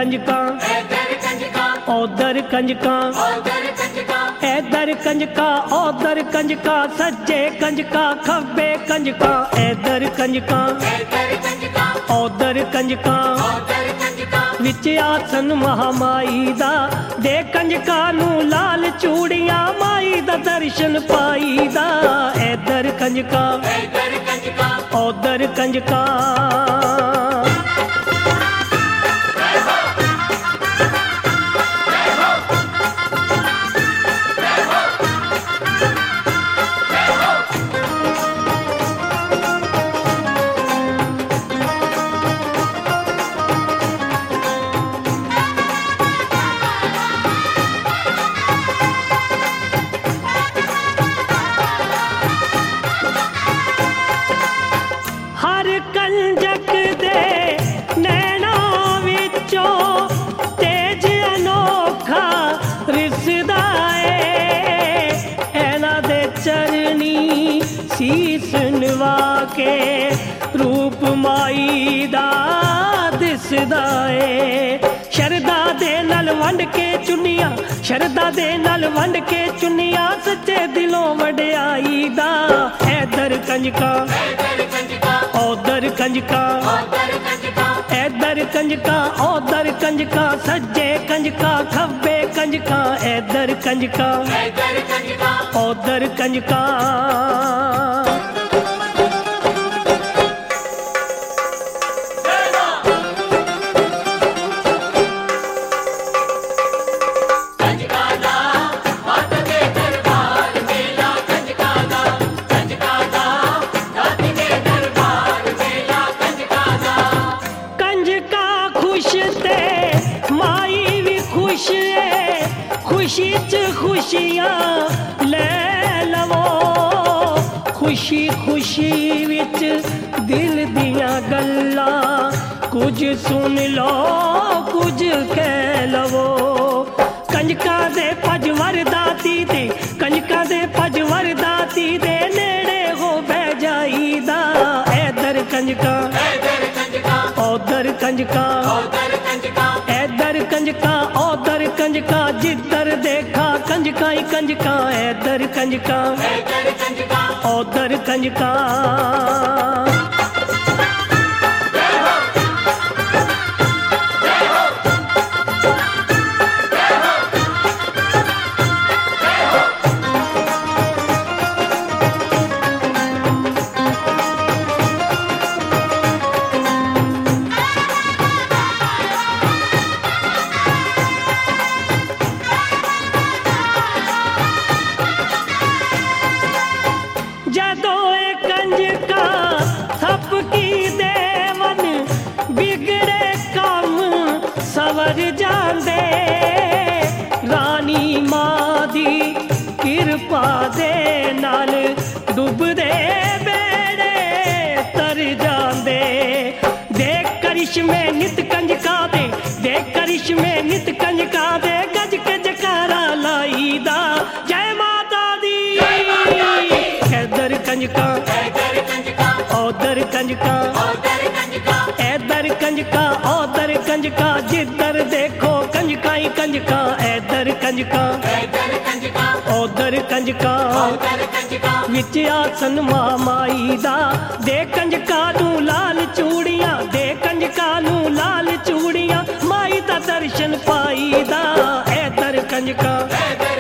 कंजका ओदर कंजका ऐदर कंजका ओदर कंजका सज्जे कंजका खब्बे कंजका ऐदर कंजका ओदर कंजका विच आसन महामाई दा दे कंजका नू लाल चूड़ियां माई दा दर्शन पाई दा ऐदर कंजका ओदर कंजका कंजक दे नैना विचों तेज अनोखा रिसदा ऐना दे चरनी सीस नवा के रूप माई दा दिसदा शरदा दे नल वंड के चुनिया शरदा दे नल वंड के चुनिया सच्चे दिलों वड्याई दा ऐदर कंजका ओदर कंजका ऐदर कंजका ओदर कंजका सज्जे कंजका खब्बे कंजका ऐदर कंजका ओदर कंजका खुशी च खुशियां ले लवो खुशी खुशी विच दिल दियां गल्लां कुछ सुन लो कुछ कह लवो कंजका दे पजवर दाती दे कंजका दे पजवर दाती दे नेड़े हो बह जाईदा ऐदर कंजका ओदर कंजका ऐदर कंजका ओदर कंजका जिधर देखा कंजका ही कंजका ऐदर कंजका ओदर कंजका सवर जांदे रानी मां दी कृपा दे नाल डुबदे बेड़े तर जांदे देख करिश्मे नित कंजका दे देख करिश्मे नित कंजका दे गज के जकारा लाईदा जय माता दी ऐदर कंजका ओदर कंजका ऐदर कंजका ओदर कंजका जिधर देखो कंजका ही कंजका ऐदर कंजका ओदर कंजका विच आसन माई दा दे कंजका नू लाल चूड़ियां दे कंजका नू लाल चूड़ियां माई दा दर्शन पाई दा ऐदर कंजका